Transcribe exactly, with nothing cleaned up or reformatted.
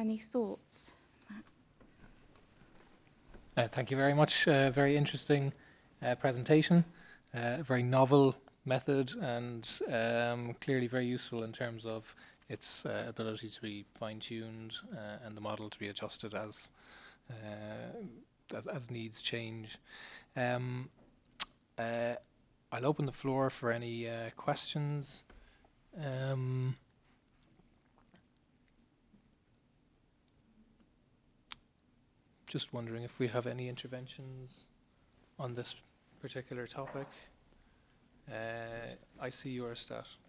any thoughts? Uh, thank you very much. Uh, very interesting uh, presentation. Uh, a very novel method and um, clearly very useful in terms of its uh, ability to be fine-tuned uh, and the model to be adjusted as uh, as, as needs change. Um, uh, I'll open the floor for any uh, questions. Um, just wondering if we have any interventions on this particular topic. Uh, I see your stat.